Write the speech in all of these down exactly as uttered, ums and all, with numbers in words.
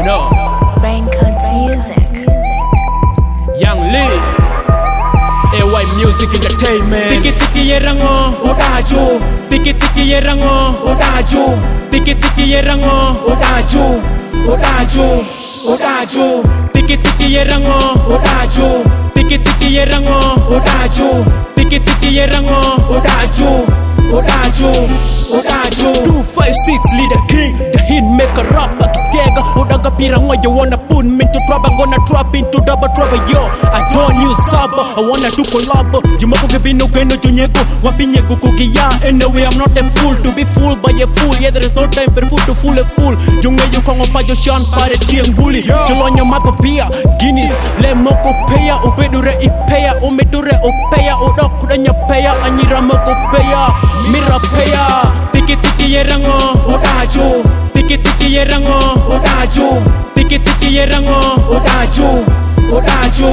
know. Raincoats Music. Young Lee. A Y Music Entertainment. Tiki tiki yerango, Odajo. tiki tiki yerango, Odajo. tiki tiki yerango, Odajo. Odajo. Odajo. tiki tiki yerango, Odajo. tiki tiki yerango, Odajo. tiki tiki yerango, Odajo. Odajo. Odajo. two five six leader king, the hit maker rapper kitega. Odaga pirango, you wanna put me into trouble, I'm gonna trap into double trouble, yo. I don't use sabo, I wanna do collab. Jumako givino geno junyeko, wapinye kukugia. Anyway, I'm not a fool to be fooled by a fool. Yeah, there is no time for fool to fool a fool. Junge you kongo pa yo shan pare tianguli. Jolonyo mato pia, Guinness. Le moko peya, ubedure ipeya, umedure opeya, odok kudanya peya, anyira moko peya, mira peya. Tiki tiki yerango, Odajo. tiki tiki yerango, Odajo. tiki tiki yerango, Odajo. Odajo.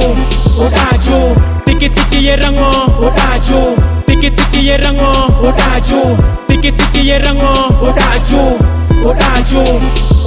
Odajo. tiki tiki yerango, Odajo. tiki tiki yerango, Odajo. tiki tiki yerango, Odajo. Odajo.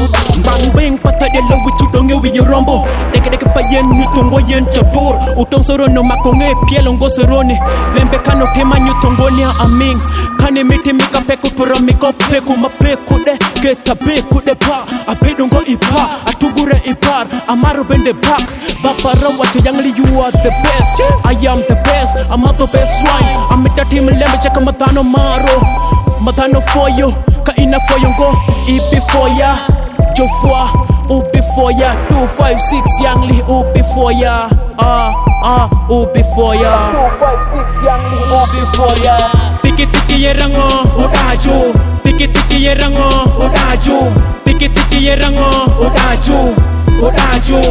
bang bang patade lo wichu donge wi rombo deke deke payen nyutongo yen chator utong soro no makonge pielo ngo sorone lembe kano tema nyutongo nia aming kane miti mika peko pura miko peko mapeko de geta beko de pa apedo ngo ipa atugure ipar amaro bende back bapara what youngly you are the best I am the best I'm the best one I'm at the team lembe cheka matano maro matano for you ka ina for you go ipi for ya Jofwa, ubi for ya two five six youngly ubi for ya ah ah ubi for ya two five six youngly ubi for ya tiki tiki yerango Odajo. tiki tiki yerango Odajo. tiki tiki yerango Odajo. Odajo.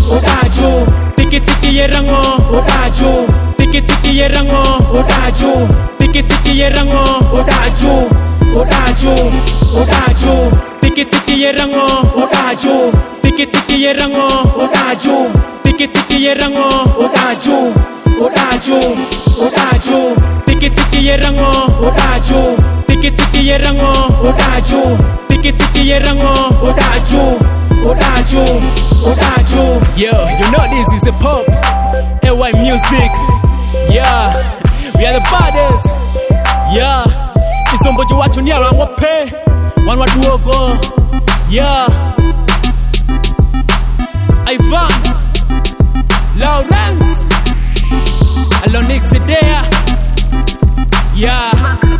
Odajo. tiki tiki yerango Odajo. tiki tiki yerango Odajo. tiki tiki yerango Odajo. Odajo. Odajo. tiki tiki yerango Odajo. tiki tiki yerango Odajo. tiki tiki yerango Odajo. Odajo. Odajo. tiki tiki yerango Odajo. tiki tiki yerango Odajo. tiki tiki yerango Odajo. Odajo. Odajo. yo you know this is a pop A Y Music yeah we are the baddest yeah isombo jo watu ni arango pe one what go yeah Ivan Lawrence Alonix there yeah